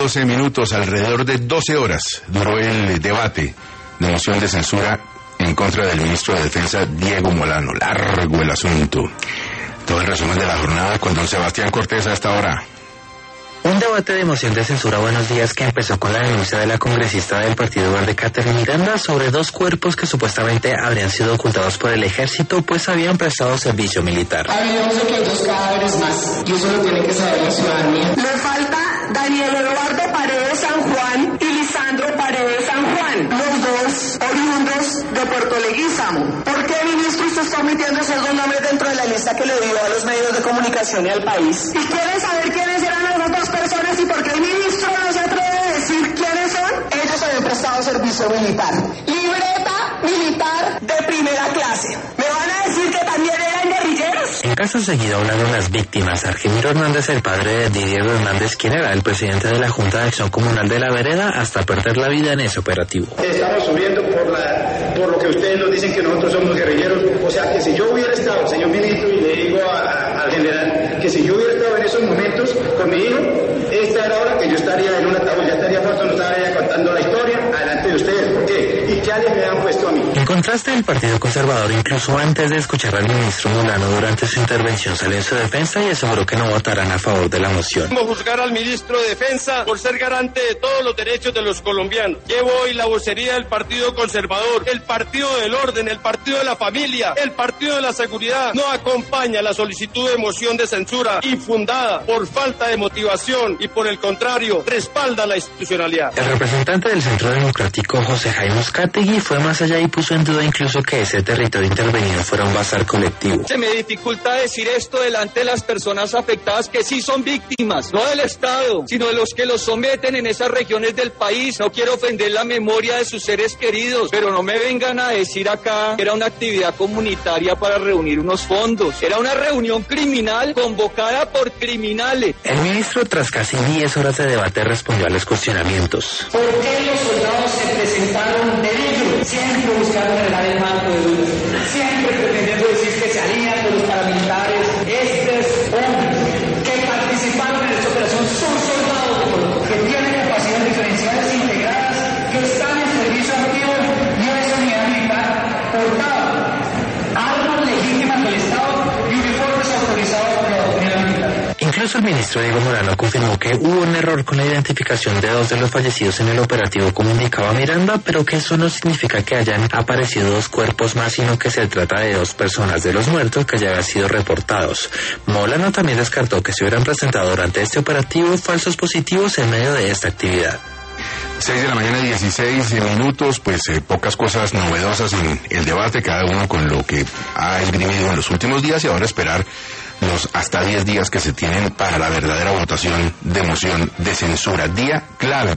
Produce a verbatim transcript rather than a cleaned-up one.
doce minutos, alrededor de doce horas duró el debate de moción de censura en contra del ministro de Defensa, Diego Molano. Largo el asunto. Todo el resumen de la jornada con don Sebastián Cortés a esta hora. Un debate de moción de censura, buenos días, que empezó con la denuncia de la congresista del Partido Verde, Catherine Miranda, sobre dos cuerpos que supuestamente habrían sido ocultados por el ejército, pues habían prestado servicio militar. Habíamos de que hay dos cadáveres más, y eso lo tiene que saber la ciudadanía. Le falta Daniel Eduardo Paredes San Juan y Lisandro Paredes San Juan, los dos oriundos de Puerto Leguízamo. ¿Por qué, ministro, usted está omitiendo esos dos nombres dentro de la lista que le dio a los medios de comunicación y al país? ¿Y quieren saber quiénes eran esas dos personas y por qué el ministro no se atreve a decir quiénes son? Ellos habían prestado servicio militar. Libreta militar de primera clase. ¿Me van a decir que también eran guerrilleros? En caso seguido hablaron las víctimas. Argemiro Hernández, el padre de Didier Hernández, quien era el presidente de la Junta de Acción Comunal de la Vereda, hasta perder la vida en ese operativo. Estamos subiendo por la por lo que ustedes nos dicen que nosotros somos guerrilleros. O sea, que si yo hubiera estado, señor ministro, y le digo a, a, al general, que si yo hubiera estado en esos momentos con mi hijo, esta era hora que yo estaría en un ataúd, ya estaría muerto, no estaría contando la historia adelante de ustedes. ¿Por qué? ¿Y qué alias me han puesto a mí? En contraste, el Partido Conservador, incluso antes de escuchar al ministro Molano durante su intervención, salió en su defensa y aseguró que no votarán a favor de la moción. Vamos a juzgar al ministro de Defensa por ser garante de todos los derechos de los colombianos. Llevo hoy la vocería del Partido Conservador, el Partido del Orden, el Partido de la Familia, el Partido de la Seguridad. No acompaña la solicitud de moción de censura infundada por falta de motivación y, por el contrario, respalda la institucionalidad. El representante del Centro Democrático, José Jaime Uzcategui, fue más allá y puso en duda incluso que ese territorio intervenido fuera un bazar colectivo. Se me dificulta decir esto delante de las personas afectadas que sí son víctimas, no del Estado, sino de los que los someten en esas regiones del país. No quiero ofender la memoria de sus seres queridos, pero no me vengan a decir acá que era una actividad comunitaria para reunir unos fondos. Era una reunión criminal convocada por criminales. El ministro, tras casi diez horas de debate, respondió a los cuestionamientos. ¿Por qué los soldados se presentaron de ellos? Siempre buscaron generar el marco de dudas, siempre pretendiendo decir que se alían con los paramilitares. Estos hombres que participaron en esta operación son soldados de Colombia, que tienen capacidades diferenciales integradas, que están en servicio activo y esa unidad militar portaba armas legítimas del Estado y uniformes autorizados por la doctrina militar. Incluso el ministro Diego Molano confirmó que hubo un error con la identificación de dos de los fallecidos en el operativo, como indicaba Miranda, pero que eso no significa que hayan aparecido dos cuerpos más, sino que se trata de dos personas de los muertos que ya habían sido reportados. Molano también descartó que se hubieran presentado durante este operativo falsos positivos en medio de esta actividad. seis de la mañana, dieciséis minutos, pues eh, pocas cosas novedosas en el debate, cada uno con lo que ha esgrimido en los últimos días, y ahora esperar los hasta diez días que se tienen para la verdadera votación de moción de censura. Día clave